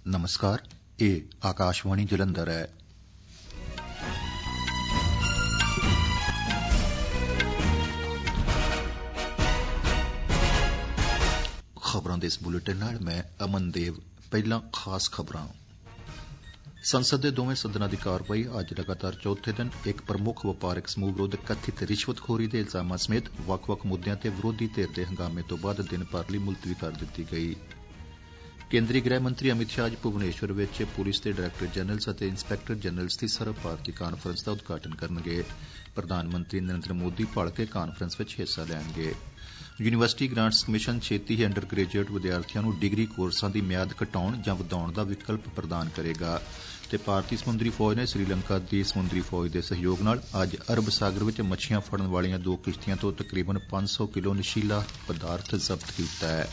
नमस्कार, ਇਹ ਆਕਾਸ਼ਵਾਣੀ ਜਲੰਧਰ ਹੈ। ਖਬਰਾਂ ਦੇ ਇਸ ਬੁਲੇਟਿਨ ਨਾਲ ਮੈਂ ਅਮਨਦੇਵ। ਪਹਿਲਾਂ ਖਾਸ ਖਬਰਾਂ। ਸੰਸਦ ਦੇ ਦੋਵੇਂ ਸਦਨਾਂ ਦੀ ਕਾਰਵਾਈ ਅੱਜ ਲਗਾਤਾਰ ਚੌਥੇ ਦਿਨ ਇੱਕ ਪ੍ਰਮੁੱਖ ਵਪਾਰਕ ਸਮੂਹ ਵਿਰੁੱਧ ਕਥਿਤ ਰਿਸ਼ਵਤਖੋਰੀ ਦੇ ਇਲਜ਼ਾਮਾਂ ਸਮੇਤ ਵੱਖ-ਵੱਖ ਮੁੱਦਿਆਂ ਤੇ ਵਿਰੋਧੀ ਧਿਰ ਦੇ ਹੰਗਾਮੇ ਤੋਂ ਬਾਅਦ ਦਿਨ ਭਰ ਲਈ ਮੁਲਤਵੀ ਕਰ ਦਿੱਤੀ ਗਈ। ਕੇਂਦਰੀ ਗ੍ਰਹਿ ਮੰਤਰੀ ਅਮਿਤ ਸ਼ਾਹ ਅੱਜ ਭੁਵਨੇਸ਼ਵਰ ਵਿੱਚ ਪੁਲਿਸ ਦੇ ਡਾਇਰੈਕਟਰ ਜਨਰਲਜ਼ ਅਤੇ ਇੰਸਪੈਕਟਰ ਜਨਰਲਜ਼ ਦੀ ਸਰਵ ਭਾਰਤੀ ਕਾਨਫਰੰਸ ਦਾ ਉਦਘਾਟਨ ਕਰਨਗੇ। ਪ੍ਰਧਾਨ ਮੰਤਰੀ ਨਰਿੰਦਰ ਮੋਦੀ ਭਲਕੇ ਕਾਨਫਰੰਸ ਵਿੱਚ ਹਿੱਸਾ ਲੈਣਗੇ। ਯੂਨੀਵਰਸਿਟੀ ਗ੍ਰਾਂਟਸ ਕਮਿਸ਼ਨ ਛੇਤੀ ਹੀ ਅੰਡਰ ਗ੍ਰੈਜੂਏਟ ਵਿਦਿਆਰਥੀਆਂ ਨੂੰ ਡਿਗਰੀ ਕੋਰਸਾਂ ਦੀ ਮਿਆਦ ਘਟਾਉਣ ਜਾਂ ਵਧਾਉਣ ਦਾ ਵਿਕਲਪ ਪ੍ਰਦਾਨ ਕਰੇਗਾ ਤੇ ਭਾਰਤੀ ਸਮੁੰਦਰੀ ਫੌਜ ਨੇ ਸ੍ਰੀਲੰਕਾ ਦੀ ਸਮੁੰਦਰੀ ਫੌਜ ਦੇ ਸਹਿਯੋਗ ਨਾਲ ਅੱਜ ਅਰਬ ਸਾਗਰ ਵਿੱਚ ਮੱਛੀਆਂ ਫੜਨ ਵਾਲੀਆਂ 2 ਕਿਸ਼ਤੀਆਂ ਤੋਂ ਤਕਰੀਬਨ 500 ਕਿਲੋ ਨਸ਼ੀਲਾ ਪਦਾਰਥ ਜ਼ਬਤ ਕੀਤਾ ਹੈ।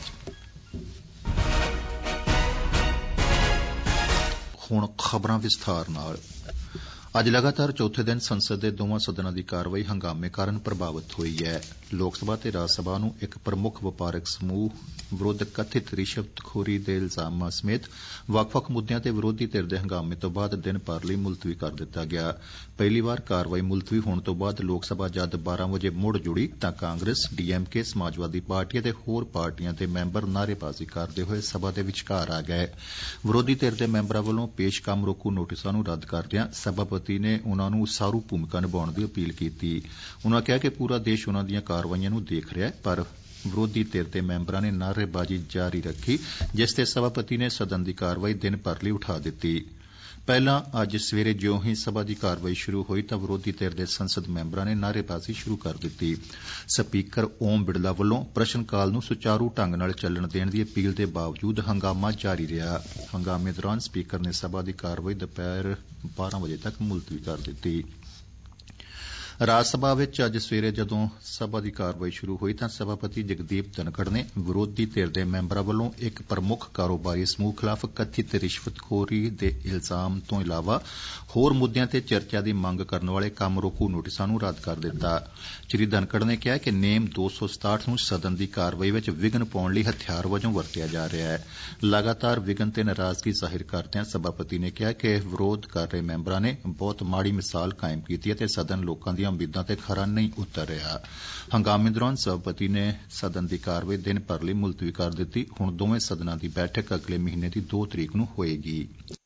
ਹੁਣ ਖਬਰਾਂ ਵਿਸਥਾਰ ਨਾਲ। ਅੱਜ ਲਗਾਤਾਰ ਚੌਥੇ ਦਿਨ ਸੰਸਦ ਦੇ ਦੋਵਾਂ ਸਦਨਾਂ ਦੀ ਕਾਰਵਾਈ ਹੰਗਾਮੇ ਕਾਰਨ ਪ੍ਰਭਾਵਿਤ ਹੋਈ ਹੈ। ਲੋਕ ਸਭਾ ਤੇ ਰਾਜ ਸਭਾ ਨੂੰ ਇੱਕ ਪ੍ਰਮੁੱਖ ਵਪਾਰਕ ਸਮੂਹ ਵਿਰੁੱਧ ਕਥਿਤ ਰਿਸ਼ਵਤਖੋਰੀ ਦੇ ਇਲਜ਼ਾਮਾਂ ਸਮੇਤ ਵੱਖ-ਵੱਖ ਮੁੱਦਿਆਂ ਤੇ ਵਿਰੋਧੀ ਧਿਰ ਦੇ ਹੰਗਾਮੇ ਤੋਂ ਬਾਅਦ ਦਿਨ ਭਰ ਲਈ ਮੁਲਤਵੀ ਕਰ ਦਿੱਤਾ ਗਿਆ। ਪਹਿਲੀ ਵਾਰ ਕਾਰਵਾਈ ਮੁਲਤਵੀ ਹੋਣ ਤੋਂ ਬਾਅਦ ਲੋਕ ਸਭਾ ਜਦ 12 ਵਜੇ ਮੁੜ ਜੁੜੀ ਤਾਂ ਕਾਂਗਰਸ, ਡੀਐਮਕੇ, ਸਮਾਜਵਾਦੀ ਪਾਰਟੀ ਅਤੇ ਹੋਰ ਪਾਰਟੀਆਂ ਦੇ ਮੈਂਬਰ ਨਾਅਰੇਬਾਜ਼ੀ ਕਰਦੇ ਹੋਏ ਸਭਾ ਦੇ ਵਿਚਕਾਰ ਆ ਗਏ। ਵਿਰੋਧੀ ਧਿਰ ਦੇ ਮੈਂਬਰਾਂ ਵੱਲੋਂ ਪੇਸ਼ ਕੰਮ ਰੋਕੂ ਨੋਟਿਸਾਂ ਨੂੰ ਰੱਦ ਕਰਦਿਆਂ ਸਭਾਪਤੀ ਨੇ ਉਨ੍ਹਾਂ ਨੂੰ ਉਸਾਰੂ ਭੂਮਿਕਾ ਨਿਭਾਉਣ ਦੀ ਅਪੀਲ ਕੀਤੀ। ਉਨ੍ਹਾਂ ਕਿਹਾ ਕਿ ਪੂਰਾ ਦੇਸ਼ ਉਨ੍ਹਾਂ ਦੀਆਂ ਕਾਰਵਾਈਆਂ ਨੂੰ ਦੇਖ ਰਿਹਾ ਹੈ, ਪਰ ਵਿਰੋਧੀ ਧਿਰ ਦੇ ਮੈਂਬਰਾਂ ਨੇ ਨਾਅਰੇਬਾਜ਼ੀ ਜਾਰੀ ਰੱਖੀ, ਜਿਸ ਤੇ ਸਭਾਪਤੀ ਨੇ ਸਦਨ ਦੀ ਕਾਰਵਾਈ ਦਿਨ ਭਰ ਲਈ ਉਠਾ ਦਿੱਤੀ। ਪਹਿਲਾਂ ਅੱਜ ਸਵੇਰੇ ਜਿਉਂ ਹੀ ਸਭਾ ਦੀ ਕਾਰਵਾਈ ਸ਼ੁਰੂ ਹੋਈ ਤਾਂ ਵਿਰੋਧੀ ਧਿਰ ਦੇ ਸੰਸਦ ਮੈਂਬਰਾਂ ਨੇ ਨਾਅਰੇਬਾਜ਼ੀ ਸ਼ੁਰੂ ਕਰ ਦਿੱਤੀ। ਸਪੀਕਰ ਓਮ ਬਿਰਲਾ ਵੱਲੋਂ ਪ੍ਰਸ਼ਨ ਕਾਲ ਨੂੰ ਸੁਚਾਰੂ ਢੰਗ ਨਾਲ ਚੱਲਣ ਦੇਣ ਦੀ ਅਪੀਲ ਦੇ ਬਾਵਜੂਦ ਹੰਗਾਮਾ ਜਾਰੀ ਰਿਹਾ। ਹੰਗਾਮੇ ਦੌਰਾਨ ਸਪੀਕਰ ਨੇ ਸਭਾ ਦੀ ਕਾਰਵਾਈ ਦੁਪਹਿਰ 12 ਵਜੇ ਤੱਕ ਮੁਲਤਵੀ ਕਰ ਦਿੱਤੀ। ਰਾਜ ਸਭਾ ਵਿੱਚ ਅੱਜ ਸਵੇਰੇ ਜਦੋਂ ਸਭਾ ਦੀ ਕਾਰਵਾਈ ਸ਼ੁਰੂ ਹੋਈ ਤਾਂ ਸਭਾਪਤੀ ਜਗਦੀਪ ਧਨਖੜ ਨੇ ਵਿਰੋਧੀ ਧਿਰ ਦੇ ਮੈਂਬਰਾਂ ਵੱਲੋਂ ਇੱਕ ਪ੍ਰਮੁੱਖ ਕਾਰੋਬਾਰੀ ਸਮੂਹ ਖਿਲਾਫ਼ ਕਥਿਤ ਰਿਸ਼ਵਤਖੋਰੀ ਦੇ ਇਲਜ਼ਾਮ ਤੋਂ ਇਲਾਵਾ ਹੋਰ ਮੁੱਦਿਆਂ ਤੇ ਚਰਚਾ ਦੀ ਮੰਗ ਕਰਨ ਵਾਲੇ ਕੰਮ ਰੋਕੂ ਨੋਟਿਸਾਂ ਨੂੰ ਰੱਦ ਕਰ ਦਿੱਤਾ। ਸ੍ਰੀ ਧਨਖੜ ਨੇ ਕਿਹਾ ਕਿ ਨੇਮ 267 ਨੂੰ ਸਦਨ ਦੀ ਕਾਰਵਾਈ ਵਿੱਚ ਵਿਘਨ ਪਾਉਣ ਲਈ ਹਥਿਆਰ ਵਜੋਂ ਵਰਤਿਆ ਜਾ ਰਿਹਾ ਹੈ। ਲਗਾਤਾਰ ਵਿਘਨ ਤੇ ਨਾਰਾਜ਼ਗੀ ਜ਼ਾਹਿਰ ਕਰਦਿਆਂ ਸਭਾਪਤੀ ਨੇ ਕਿਹਾ ਕਿ ਵਿਰੋਧ ਕਰ ਰਹੇ ਮੈਂਬਰਾਂ ਨੇ ਬਹੁਤ ਮਾੜੀ ਮਿਸਾਲ ਕਾਇਮ ਕੀਤੀ ਅਤੇ ਸਦਨ ਲੋਕਾਂ ਦੀਆਂ ਉਮੀਦਾਂ ਤੇ ਖਰਾ ਨਹੀਂ ਉਤਰ ਰਿਹਾ। ਹੰਗਾਮੇ ਦੌਰਾਨ ਸਭਾਪਤੀ ਨੇ ਸਦਨ ਦੀ ਕਾਰਵਾਈ ਦਿਨ ਭਰ ਲਈ ਮੁਲਤਵੀ ਕਰ ਦਿੱਤੀ। ਹੁਣ ਦੋਵੇਂ ਸਦਨਾਂ ਦੀ ਬੈਠਕ ਅਗਲੇ ਮਹੀਨੇ ਦੀ 2 ਤਰੀਕ ਨੂੰ ਹੋਏਗੀ।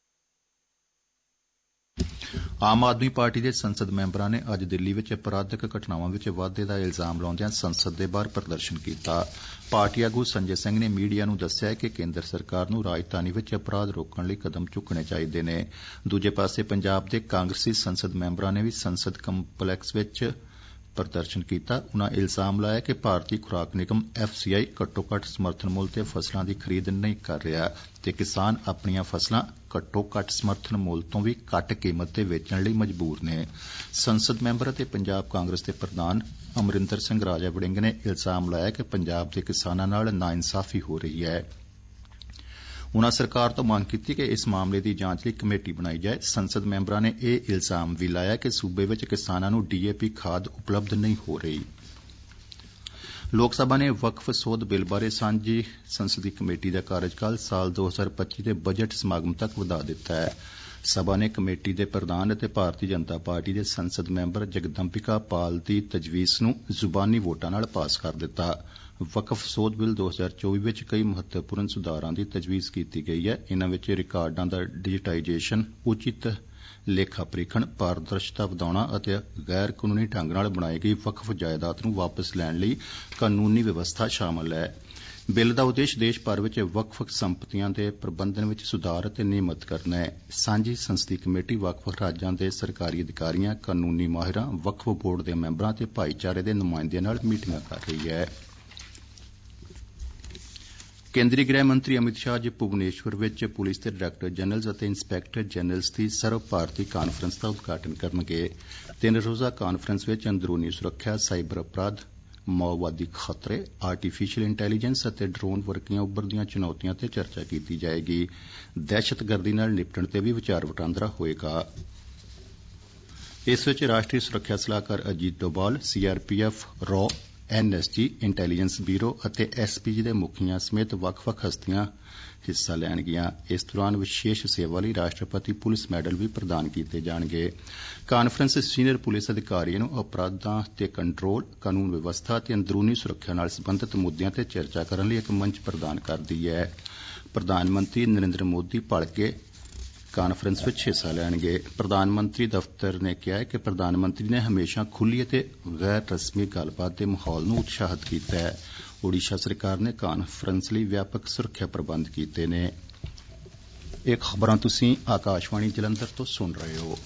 ਆਮ ਆਦਮੀ ਪਾਰਟੀ ਦੇ ਸੰਸਦ ਮੈਂਬਰਾਂ ਨੇ ਅੱਜ ਦਿੱਲੀ ਵਿੱਚ ਅਪਰਾਧਿਕ ਘਟਨਾਵਾਂ ਵਿੱਚ ਵਾਧੇ ਦਾ ਇਲਜ਼ਾਮ ਲਾਉਂਦਿਆਂ ਸੰਸਦ ਦੇ ਬਾਹਰ ਪ੍ਰਦਰਸ਼ਨ ਕੀਤਾ। ਪਾਰਟੀ ਆਗੂ ਸੰਜੇ ਸਿੰਘ ਨੇ ਮੀਡੀਆ ਨੂੰ ਦੱਸਿਆ ਕਿ ਕੇਂਦਰ ਸਰਕਾਰ ਨੂੰ ਰਾਜਧਾਨੀ ਵਿੱਚ ਅਪਰਾਧ ਰੋਕਣ ਲਈ ਕਦਮ ਚੁੱਕਣੇ ਚਾਹੀਦੇ ਨੇ। ਦੂਜੇ ਪਾਸੇ ਪੰਜਾਬ ਦੇ ਕਾਂਗਰਸੀ ਸੰਸਦ ਮੈਂਬਰਾਂ ਨੇ ਵੀ ਸੰਸਦ ਕੰਪਲੈਕਸ ਵਿੱਚ ਪ੍ਰਦਰਸ਼ਨ ਕੀਤਾ। ਉਨ੍ਹਾਂ ਇਲਜ਼ਾਮ ਲਾਇਆ ਕਿ ਭਾਰਤੀ ਖੁਰਾਕ ਨਿਗਮ FCI ਘੱਟੋ-ਘੱਟ ਸਮਰਥਨ ਮੁੱਲ ਤੇ ਫਸਲਾਂ ਦੀ ਖਰੀਦ ਨਹੀਂ ਕਰ ਰਿਹਾ ਤੇ ਕਿਸਾਨ ਆਪਣੀਆਂ ਫਸਲਾਂ ਘੱਟੋ-ਘੱਟ ਸਮਰਥਨ ਮੁੱਲ ਤੋਂ ਵੀ ਘੱਟ ਕੀਮਤ ਤੇ ਵੇਚਣ ਲਈ ਮਜਬੂਰ ਨੇ। ਸੰਸਦ ਮੈਂਬਰ ਅਤੇ ਪੰਜਾਬ ਕਾਂਗਰਸ ਦੇ ਪ੍ਰਧਾਨ ਅਮਰਿੰਦਰ ਸਿੰਘ ਰਾਜਾ ਵੜਿੰਗ ਨੇ ਇਲਜ਼ਾਮ ਲਾਇਆ ਕਿ ਪੰਜਾਬ ਦੇ ਕਿਸਾਨਾਂ ਨਾਲ ਨਾਇਨਸਾਫ਼ੀ ਹੋ ਰਹੀ ਹੈ। ਉਨ੍ਹਾਂ ਸਰਕਾਰ ਤੋਂ ਮੰਗ ਕੀਤੀ ਕਿ ਇਸ ਮਾਮਲੇ ਦੀ ਜਾਂਚ ਲਈ ਕਮੇਟੀ ਬਣਾਈ ਜਾਏ। ਸੰਸਦ ਮੈਂਬਰਾਂ ਨੇ ਇਹ ਇਲਜ਼ਾਮ ਵੀ ਲਾਇਆ ਕਿ ਸੂਬੇ ਵਿੱਚ ਕਿਸਾਨਾਂ ਨੂੰ DAP ਖਾਦ ਉਪਲਬਧ ਨਹੀਂ ਹੋ ਰਹੀ। ਲੋਕ ਸਭਾ ਨੇ ਵਕਫ ਸੋਧ ਬਿੱਲ ਬਾਰੇ ਸਾਂਝੀ ਸੰਸਦੀ ਕਮੇਟੀ ਦਾ ਕਾਰਜਕਾਲ ਸਾਲ 2025 ਦੇ ਬਜਟ ਸਮਾਗਮ ਤੱਕ ਵਧਾ ਦਿੱਤਾ ਹੈ। ਸਭਾ ਨੇ ਕਮੇਟੀ ਦੇ ਪ੍ਰਧਾਨ ਅਤੇ ਭਾਰਤੀ ਜਨਤਾ ਪਾਰਟੀ ਦੇ ਸੰਸਦ ਮੈਂਬਰ ਜਗਦੰਬਿਕਾ ਪਾਲ ਦੀ ਤਜਵੀਜ਼ ਨੂੰ ਜ਼ੁਬਾਨੀ ਵੋਟਾਂ ਨਾਲ ਪਾਸ ਕਰ ਦਿੱਤਾ। ਵਕਫ ਸੋਧ ਬਿੱਲ 2024 ਵਿੱਚ ਕਈ ਮਹੱਤਵਪੂਰਨ ਸੁਧਾਰਾਂ ਦੀ ਤਜਵੀਜ਼ ਕੀਤੀ ਗਈ ਹੈ। ਇਨ੍ਹਾਂ ਵਿੱਚ ਰਿਕਾਰਡਾਂ ਦਾ ਡਿਜੀਟਾਈਜੇਸ਼ਨ, ਉਚਿਤ ਲੇਖਾ ਪ੍ਰੀਖਣ, ਪਾਰਦਰਸ਼ਤਾ ਵਧਾਉਣਾ ਅਤੇ ਗੈਰ ਕਾਨੂੰਨੀ ਢੰਗ ਨਾਲ ਬਣਾਈ ਗਈ ਵਕਫ ਜਾਇਦਾਦ ਨੂੰ ਵਾਪਸ ਲੈਣ ਲਈ ਕਾਨੂੰਨੀ ਵਿਵਸਥਾ ਸ਼ਾਮਲ ਹੈ। ਬਿੱਲ ਦਾ ਉਦੇਸ਼ ਦੇਸ਼ ਭਰ ਵਿੱਚ ਵਕਫ ਸੰਪਤੀਆਂ ਦੇ ਪ੍ਰਬੰਧਨ ਵਿੱਚ ਸੁਧਾਰ ਅਤੇ ਨਿਯਮਤ ਕਰਨਾ ਹੈ। ਸਾਂਝੀ ਸੰਸਦੀ ਕਮੇਟੀ ਵੱਖ-ਵੱਖ ਰਾਜਾਂ ਦੇ ਸਰਕਾਰੀ ਅਧਿਕਾਰੀਆਂ, ਕਾਨੂੰਨੀ ਮਾਹਿਰਾਂ, ਵਕਫ ਬੋਰਡ ਦੇ ਮੈਂਬਰਾਂ ਅਤੇ ਭਾਈਚਾਰੇ ਦੇ ਨੁਮਾਇੰਦਿਆਂ ਨਾਲ ਮੀਟਿੰਗਾਂ ਕਰ ਰਹੀ ਹੈ। ਕੇਂਦਰੀ ਗ੍ਰਹਿ ਮੰਤਰੀ ਅਮਿਤ ਸ਼ਾਹ ਅੱਜ ਭੁਵਨੇਸ਼ਵਰ ਵਿੱਚ ਪੁਲਿਸ ਦੇ ਡਾਇਰੈਕਟਰ ਜਨਰਲਜ਼ ਅਤੇ ਇੰਸਪੈਕਟਰ ਜਨਰਲਜ਼ ਦੀ ਸਰਵ ਭਾਰਤੀ ਕਾਨਫਰੰਸ ਦਾ ਉਦਘਾਟਨ ਕਰਨਗੇ। 3 ਰੋਜ਼ਾ ਕਾਨਫਰੰਸ ਵਿੱਚ ਅੰਦਰੂਨੀ ਸੁਰੱਖਿਆ, ਸਾਈਬਰ ਅਪਰਾਧ, ਮਾਓਵਾਦੀ ਖਤਰੇ, ਆਰਟੀਫੀਸ਼ੀਅਲ ਇੰਟੈਲੀਜੈਂਸ ਅਤੇ ਡਰੋਨ ਵਰਗੀਆਂ ਉੱਭਰਦੀਆਂ ਚੁਣੌਤੀਆਂ ਤੇ ਚਰਚਾ ਕੀਤੀ ਜਾਏਗੀ। ਦਹਿਸ਼ਤਗਰਦੀ ਨਾਲ ਨਿਪਟਣ ਤੇ ਵੀ ਵਿਚਾਰ ਵਟਾਂਦਰਾ ਹੋਏਗਾ। ਇਸ ਵਿੱਚ ਰਾਸ਼ਟਰੀ ਸੁਰੱਖਿਆ ਸਲਾਹਕਾਰ ਅਜੀਤ ਡੋਭਾਲ, CRPF, ਰॉ, NSG, ਇੰਟੈਲੀਜੈਂਸ ਬਿਊਰੋ ਅਤੇ SPG ਦੇ ਮੁਖੀਆਂ ਸਮੇਤ ਵੱਖ-ਵੱਖ ਹਸਤੀਆਂ ਹਿੱਸਾ ਲੈਣਗੀਆਂ। ਇਸ ਦੌਰਾਨ ਵਿਸ਼ੇਸ਼ ਸੇਵਾ ਲਈ ਰਾਸ਼ਟਰਪਤੀ ਪੁਲਿਸ ਮੈਡਲ ਵੀ ਪ੍ਰਦਾਨ ਕੀਤੇ ਜਾਣਗੇ। ਕਾਨਫਰੰਸ ਸੀਨੀਅਰ ਪੁਲਿਸ ਅਧਿਕਾਰੀਆਂ ਨੂੰ ਅਪਰਾਧਾਂ ਤੇ ਕੰਟਰੋਲ, ਕਾਨੂੰਨ ਵਿਵਸਥਾ ਤੇ ਅੰਦਰੂਨੀ ਸੁਰੱਖਿਆ ਨਾਲ ਸੰਬੰਧਿਤ ਮੁੱਦਿਆਂ ਤੇ ਚਰਚਾ ਕਰਨ ਲਈ ਇੱਕ ਮੰਚ ਪ੍ਰਦਾਨ ਕਰਦੀ ਹੈ। ਪ੍ਰਧਾਨ ਮੰਤਰੀ ਨਰਿੰਦਰ ਮੋਦੀ ਭਲਕੇ ਕਾਨਫਰੰਸ ਵਿੱਚ ਹਿੱਸਾ ਲੈਣਗੇ। ਪ੍ਰਧਾਨ ਮੰਤਰੀ ਦਫ਼ਤਰ ਨੇ ਕਿਹਾ ਕਿ ਪ੍ਰਧਾਨ ਮੰਤਰੀ ਨੇ ਹਮੇਸ਼ਾ ਖੁੱਲ੍ਹੀ ਅਤੇ ਗੈਰ ਰਸਮੀ ਗੱਲਬਾਤ ਦੇ ਮਾਹੌਲ ਨੂੰ ਉਤਸ਼ਾਹਿਤ ਕੀਤਾ ਹੈ। ਓਡੀਸ਼ਾ ਸਰਕਾਰ ਨੇ ਕਾਨਫਰੰਸ ਲਈ ਵਿਆਪਕ ਸੁਰੱਖਿਆ ਪ੍ਰਬੰਧ ਕੀਤੇ ਨੇ। ਇਹ ਖਬਰਾਂ ਤੁਸੀਂ ਆਕਾਸ਼ਵਾਣੀ ਜਲੰਧਰ ਤੋਂ ਸੁਣ ਰਹੇ ਹੋ।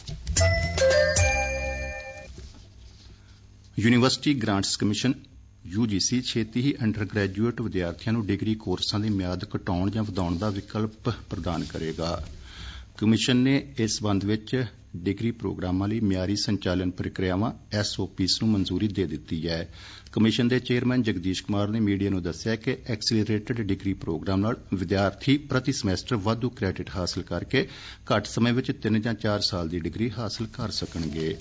ਯੂਨੀਵਰਸਿਟੀ ਗ੍ਰਾਂਟਸ ਕਮਿਸ਼ਨ UGC ਛੇਤੀ ਹੀ ਅੰਡਰ ਗ੍ਰੈਜੂਏਟ ਵਿਦਿਆਰਥੀਆਂ ਨੂੰ ਡਿਗਰੀ ਕੋਰਸਾਂ ਦੀ ਮਿਆਦ ਘਟਾਉਣ ਜਾਂ ਵਧਾਉਣ ਦਾ ਵਿਕਲਪ ਪ੍ਰਦਾਨ ਕਰੇਗਾ। ਕਮਿਸ਼ਨ ਨੇ ਇਸ ਸਬੰਧ ਵਿੱਚ ਡਿਗਰੀ ਪ੍ਰੋਗਰਾਮਾਂ ਲਈ ਮਿਆਰੀ ਸੰਚਾਲਨ ਪ੍ਰਕਿਰਿਆਵਾਂ SOPs ਨੂੰ ਮਨਜ਼ੂਰੀ ਦੇ ਦਿੱਤੀ ਹੈ। ਕਮਿਸ਼ਨ ਦੇ ਚੇਅਰਮੈਨ ਜਗਦੀਸ਼ ਕੁਮਾਰ ਨੇ ਮੀਡੀਆ ਨੂੰ ਦੱਸਿਆ ਕਿ ਐਕਸੀਲਰੇਟਡ ਡਿਗਰੀ ਪ੍ਰੋਗਰਾਮ ਨਾਲ ਵਿਦਿਆਰਥੀ ਪ੍ਰਤੀ ਸਮੈਸਟਰ ਵਾਧੂ ਕ੍ਰੈਡਿਟ ਹਾਸਲ ਕਰਕੇ ਘੱਟ ਸਮੇਂ ਵਿੱਚ 3 ਜਾਂ 4 ਸਾਲ ਦੀ ਡਿਗਰੀ ਹਾਸਲ ਕਰ ਸਕਣਗੇ।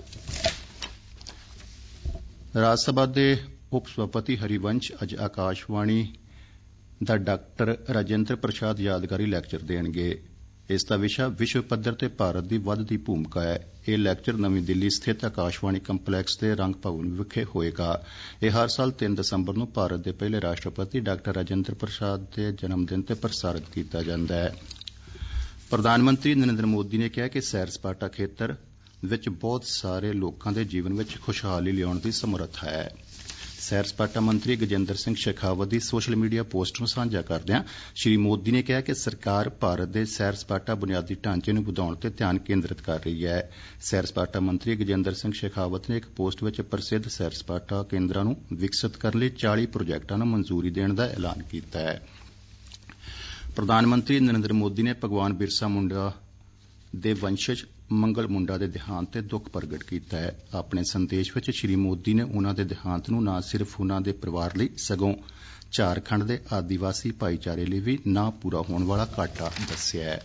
ਰਾਜ ਸਭਾ ਦੇ ਉਪ ਸਭਾਪਤੀ ਹਰੀਵੰਸ਼ ਅੱਜ ਆਕਾਸ਼ਵਾਣੀ ਦਾ ਡਾਕਟਰ ਰਾਜਿੰਦਰ ਪ੍ਰਸਾਦ ਯਾਦਗਾਰੀ ਲੈਕਚਰ ਦੇਣਗੇ। ਇਸ ਦਾ ਵਿਸ਼ਾ ਵਿਸ਼ਵ ਪੱਧਰ ਤੇ ਭਾਰਤ ਦੀ ਵੱਧਦੀ ਭੂਮਿਕਾ ਹੈ। ਇਹ ਲੈਕਚਰ ਨਵੀਂ ਦਿੱਲੀ ਸਥਿਤ ਆਕਾਸ਼ਵਾਣੀ ਕੰਪਲੈਕਸ ਦੇ ਰੰਗ ਭਵਨ ਵਿਖੇ ਹੋਏਗਾ। ਇਹ ਹਰ ਸਾਲ 3 ਦਸੰਬਰ ਨੂੰ ਭਾਰਤ ਦੇ ਪਹਿਲੇ ਰਾਸ਼ਟਰਪਤੀ ਡਾਕਟਰ ਰਾਜਿੰਦਰ ਪ੍ਰਸਾਦ ਦੇ ਜਨਮ ਦਿਨ ਤੇ ਪ੍ਰਸਾਰਿਤ ਕੀਤਾ ਜਾਂਦਾ ਹੈ। ਪ੍ਰਧਾਨ ਮੰਤਰੀ ਨਰਿੰਦਰ ਮੋਦੀ ਨੇ ਕਿਹਾ ਕਿ ਸੈਰ ਸਪਾਟਾ ਖੇਤਰ ਵਿੱਚ ਬਹੁਤ ਸਾਰੇ ਲੋਕਾਂ ਦੇ ਜੀਵਨ ਵਿੱਚ ਖੁਸ਼ਹਾਲੀ ਲਿਆਉਣ ਦੀ ਸਮਰੱਥਾ ਹੈ। ਸੈਰ ਸਪਾਟਾ ਮੰਤਰੀ ਗਜੇਂਦਰ ਸਿੰਘ ਸ਼ੇਖਾਵਤ ਦੀ ਸੋਸ਼ਲ ਮੀਡੀਆ ਪੋਸਟ ਨੂੰ ਸਾਂਝਾ ਕਰਦਿਆਂ ਸ੍ਰੀ ਮੋਦੀ ਨੇ ਕਿਹਾ ਕਿ ਸਰਕਾਰ ਭਾਰਤ ਦੇ ਸੈਰ ਸਪਾਟਾ ਬੁਨਿਆਦੀ ਢਾਂਚੇ ਨੂੰ ਵਧਾਉਣ ਤੇ ਧਿਆਨ ਕੇਂਦਰਿਤ ਕਰ ਰਹੀ ਹੈ। ਸੈਰ ਸਪਾਟਾ ਮੰਤਰੀ ਗਜੇਂਦਰ ਸਿੰਘ ਸ਼ੇਖਾਵਤ ਨੇ ਇੱਕ ਪੋਸਟ ਵਿੱਚ ਪ੍ਰਸਿੱਧ ਸੈਰ ਸਪਾਟਾ ਕੇਂਦਰਾਂ ਨੂੰ ਵਿਕਸਿਤ ਕਰਨ ਲਈ 40 ਪ੍ਰੋਜੈਕਟਾਂ ਨੂੰ ਮਨਜ਼ੂਰੀ ਦੇਣ ਦਾ ਐਲਾਨ ਕੀਤਾ ਹੈ। ਪ੍ਰਧਾਨ ਮੰਤਰੀ ਨਰਿੰਦਰ ਮੋਦੀ ਨੇ ਭਗਵਾਨ ਬਿਰਸਾ ਮੁੰਡਾ ਦੇ ਵੰਸ਼ਜ ਮੰਗਲ ਮੁੰਡਾ ਦੇ ਦੇਹਾਂਤ ਤੇ ਦੁੱਖ ਪ੍ਰਗਟ ਕੀਤਾ ਹੈ। ਆਪਣੇ ਸੰਦੇਸ਼ ਵਿੱਚ ਸ੍ਰੀ ਮੋਦੀ ਨੇ ਉਨ੍ਹਾਂ ਦੇ ਦੇਹਾਂਤ ਨੂੰ ਨਾ ਸਿਰਫ ਉਨ੍ਹਾਂ ਦੇ ਪਰਿਵਾਰ ਲਈ ਸਗੋਂ ਝਾਰਖੰਡ ਦੇ ਆਦੀਵਾਸੀ ਭਾਈਚਾਰੇ ਲਈ ਵੀ ਨਾ ਪੂਰਾ ਹੋਣ ਵਾਲਾ ਘਾਟਾ ਦੱਸਿਆ ਹੈ।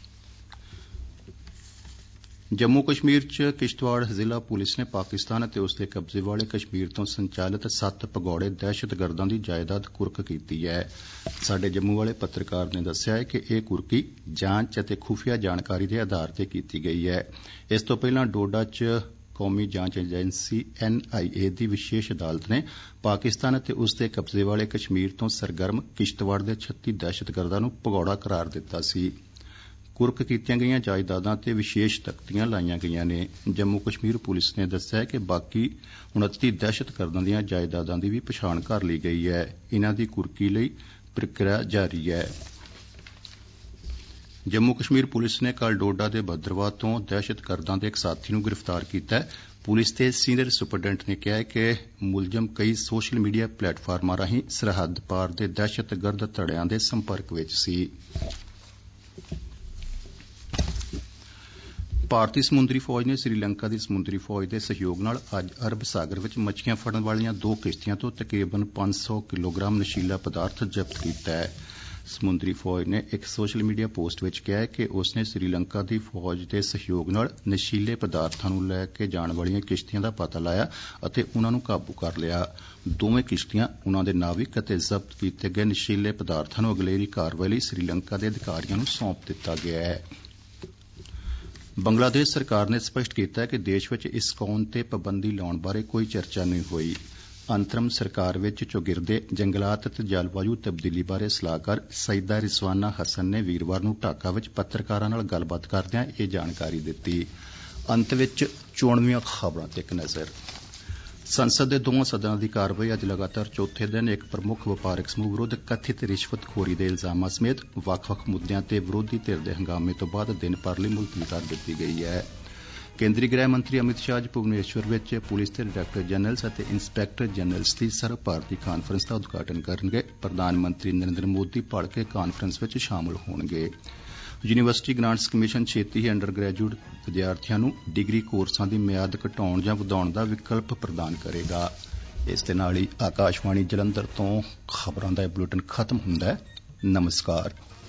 ਜੰਮੂ ਕਸ਼ਮੀਰ ਚ ਕਿਸ਼ਤਵਾੜ ਜ਼ਿਲ੍ਹਾ ਪੁਲਿਸ ਨੇ ਪਾਕਿਸਤਾਨ ਅਤੇ ਉਸ ਦੇ ਕਬਜ਼ੇ ਵਾਲੇ ਕਸ਼ਮੀਰ ਤੋਂ ਸੰਚਾਲਿਤ 7 ਭਗੌੜੇ ਦਹਿਸ਼ਤਗਰਦਾਂ ਦੀ ਜਾਇਦਾਦ ਕੁਰਕ ਕੀਤੀ ਹੈ। ਸਾਡੇ ਜੰਮੂ ਵਾਲੇ ਪੱਤਰਕਾਰ ਨੇ ਦੱਸਿਆ ਹੈ ਕਿ ਇਹ ਕੁਰਕੀ ਜਾਂਚ ਅਤੇ ਖੁਫੀਆ ਜਾਣਕਾਰੀ ਦੇ ਆਧਾਰ ਤੇ ਕੀਤੀ ਗਈ ਹੈ। ਇਸ ਤੋਂ ਪਹਿਲਾਂ ਡੋਡਾ ਚ ਕੌਮੀ ਜਾਂਚ ਏਜੰਸੀ NIA ਦੀ ਵਿਸ਼ੇਸ਼ ਅਦਾਲਤ ਨੇ ਪਾਕਿਸਤਾਨ ਅਤੇ ਉਸ ਦੇ ਕਬਜ਼ੇ ਵਾਲੇ ਕਸ਼ਮੀਰ ਤੋਂ ਸਰਗਰਮ ਕਿਸ਼ਤਵਾੜ ਦੇ 36 ਦਹਿਸ਼ਤਗਰਦਾਂ ਨੂੰ ਭਗੌੜਾ ਕਰਾਰ ਦਿੱਤਾ ਸੀ। ਕੁਰਕ ਕੀਤੀਆਂ ਗਈਆਂ ਜਾਇਦਾਦਾਂ ਤੇ ਵਿਸ਼ੇਸ਼ ਤਖਤੀਆਂ ਲਾਈਆਂ ਗਈਆਂ ਨੇ। ਜੰਮੂ ਕਸ਼ਮੀਰ ਪੁਲਿਸ ਨੇ ਦੱਸਿਆ ਕਿ ਬਾਕੀ 29 ਦਹਿਸ਼ਤਗਰਦਾਂ ਦੀਆਂ ਜਾਇਦਾਦਾਂ ਦੀ ਵੀ ਪਛਾਣ ਕਰ ਲਈ ਗਈ ਹੈ। ਇਨ੍ਹਾਂ ਦੀ ਕੁਰਕੀ ਲਈ ਪ੍ਰਕਿਰਿਆ ਜਾਰੀ ਹੈ। ਜੰਮੂ ਕਸ਼ਮੀਰ ਪੁਲਿਸ ਨੇ ਕੱਲ੍ਹ ਡੋਡਾ ਦੇ ਭਦਰਵਾਹ ਤੋਂ ਦਹਿਸ਼ਤਗਰਦਾਂ ਦੇ ਇੱਕ ਸਾਥੀ ਨੂੰ ਗ੍ਰਿਫਤਾਰ ਕੀਤਾ ਹੈ। ਪੁਲਿਸ ਦੇ ਸੀਨੀਅਰ ਸੁਪਰਡੈਂਟ ਨੇ ਕਿਹਾ ਕਿ ਮੁਲਜ਼ਮ ਕਈ ਸੋਸ਼ਲ ਮੀਡੀਆ ਪਲੇਟਫਾਰਮਾਂ ਰਾਹੀਂ ਸਰਹੱਦ ਪਾਰ ਦੇ ਦਹਿਸ਼ਤਗਰਦ ਧੜਿਆਂ ਦੇ ਸੰਪਰਕ ਵਿੱਚ ਸੀ। ਭਾਰਤੀ ਸਮੁੰਦਰੀ ਫੌਜ ਨੇ ਸ੍ਰੀਲੰਕਾ ਦੀ ਸਮੁੰਦਰੀ ਫੌਜ ਦੇ ਸਹਿਯੋਗ ਨਾਲ ਅੱਜ ਅਰਬ ਸਾਗਰ ਵਿੱਚ ਮੱਛੀਆਂ ਫੜਨ ਵਾਲੀਆਂ 2 ਕਿਸ਼ਤੀਆਂ ਤੋਂ ਤਕਰੀਬਨ 500 ਕਿਲੋਗ੍ਰਾਮ ਨਸ਼ੀਲਾ ਪਦਾਰਥ ਜ਼ਬਤ ਕੀਤਾ ਹੈ। ਸਮੁੰਦਰੀ ਫੌਜ ਨੇ ਇੱਕ ਸੋਸ਼ਲ ਮੀਡੀਆ ਪੋਸਟ ਵਿੱਚ ਕਿਹਾ ਕਿ ਉਸ ਨੇ ਸ੍ਰੀਲੰਕਾ ਦੀ ਫੌਜ ਦੇ ਸਹਿਯੋਗ ਨਾਲ ਨਸ਼ੀਲੇ ਪਦਾਰਥਾਂ ਨੂੰ ਲੈ ਕੇ ਜਾਣ ਵਾਲੀਆਂ ਕਿਸ਼ਤੀਆਂ ਦਾ ਪਤਾ ਲਾਇਆ ਅਤੇ ਉਨ੍ਹਾਂ ਨੂੰ ਕਾਬੂ ਕਰ ਲਿਆ। ਦੋਵੇਂ ਕਿਸ਼ਤੀਆਂ, ਉਨ੍ਹਾਂ ਦੇ ਨਾਵਿਕ ਅਤੇ ਜ਼ਬਤ ਕੀਤੇ ਗਏ ਨਸ਼ੀਲੇ ਪਦਾਰਥਾਂ ਨੂੰ ਅਗਲੇਰੀ ਕਾਰਵਾਈ ਲਈ ਸ੍ਰੀਲੰਕਾ ਦੇ ਅਧਿਕਾਰੀਆਂ ਨੂੰ ਸੌਂਪ ਦਿੱਤਾ ਗਿਆ ਹੈ। ਬੰਗਲਾਦੇਸ਼ ਸਰਕਾਰ ਨੇ ਸਪਸ਼ਟ ਕੀਤਾ ਕਿ ਦੇਸ਼ ਵਿੱਚ ਇਸਕੌਨ ਤੇ ਪਾਬੰਦੀ ਲਾਉਣ ਬਾਰੇ ਕੋਈ ਚਰਚਾ ਨਹੀਂ ਹੋਈ। ਅੰਤਰਮ ਸਰਕਾਰ ਵਿੱਚ ਚੌਗਿਰਦੇ ਜੰਗਲਾਤ ਅਤੇ ਜਲਵਾਯੂ ਤਬਦੀਲੀ ਬਾਰੇ ਸਲਾਹਕਾਰ ਸਈਦਾ ਰਿਜ਼ਵਾਨਾ ਹਸਨ ਨੇ ਵੀਰਵਾਰ ਨੂੰ ਢਾਕਾ ਵਿੱਚ ਪੱਤਰਕਾਰਾਂ ਨਾਲ ਗੱਲਬਾਤ ਕਰਦਿਆਂ ਇਹ ਜਾਣਕਾਰੀ ਦਿੱਤੀ। ਅੰਤ ਵਿੱਚ ਚੋਣਵੀਆਂ ਖਬਰਾਂ ਤੇ ਇੱਕ ਨਜ਼ਰ। ਸੰਸਦ ਦੇ ਦੋਵਾਂ ਸਦਨਾਂ ਦੀ ਕਾਰਵਾਈ ਅੱਜ ਲਗਾਤਾਰ ਚੌਥੇ ਦਿਨ ਇੱਕ ਪ੍ਰਮੁੱਖ ਵਪਾਰਕ ਸਮੂਹ ਵਿਰੁੱਧ ਕਥਿਤ ਰਿਸ਼ਵਤਖੋਰੀ ਦੇ ਇਲਜ਼ਾਮਾਂ ਸਮੇਤ ਵੱਖ-ਵੱਖ ਮੁੱਦਿਆਂ ਤੇ ਵਿਰੋਧੀ ਧਿਰ ਦੇ ਹੰਗਾਮੇ ਤੋਂ ਬਾਅਦ ਦਿਨ ਭਰ ਲਈ ਮੁਲਤਵੀ ਕਰ ਦਿੱਤੀ ਗਈ ਹੈ। ਕੇਂਦਰੀ ਗ੍ਰਹਿ ਮੰਤਰੀ ਅਮਿਤ ਸ਼ਾਹ ਅੱਜ ਭੁਵਨੇਸ਼ਵਰ ਵਿੱਚ ਪੁਲਿਸ ਦੇ ਡਾਇਰੈਕਟਰ ਜਨਰਲਸ ਅਤੇ ਇੰਸਪੈਕਟਰ ਜਨਰਲਸ ਦੀ ਸਰਵ ਭਾਰਤੀ ਕਾਨਫਰੰਸ ਦਾ ਉਦਘਾਟਨ ਕਰਨਗੇ। ਪ੍ਰਧਾਨ ਮੰਤਰੀ ਨਰਿੰਦਰ ਮੋਦੀ ਭਲਕੇ ਕਾਨਫਰੰਸ ਵਿੱਚ ਸ਼ਾਮਲ ਹੋਣਗੇ। ਯੂਨੀਵਰਸਿਟੀ ਗ੍ਰਾਂਟਸ ਕਮਿਸ਼ਨ ਛੇਤੀ ਹੀ ਅੰਡਰ ਗ੍ਰੈਜੂਏਟ ਵਿਦਿਆਰਥੀਆਂ ਨੂੰ ਡਿਗਰੀ ਕੋਰਸਾਂ ਦੀ ਮਿਆਦ ਘਟਾਉਣ ਜਾਂ ਵਧਾਉਣ ਦਾ ਵਿਕਲਪ ਪ੍ਰਦਾਨ ਕਰੇਗਾ। ਇਸ ਦੇ ਨਾਲ ਹੀ ਆਕਾਸ਼ਵਾਣੀ ਜਲੰਧਰ ਤੋਂ ਖਬਰਾਂ ਦਾ ਇਹ ਬੁਲੇਟਿਨ ਖਤਮ ਹੁੰਦਾ ਹੈ। ਨਮਸਕਾਰ।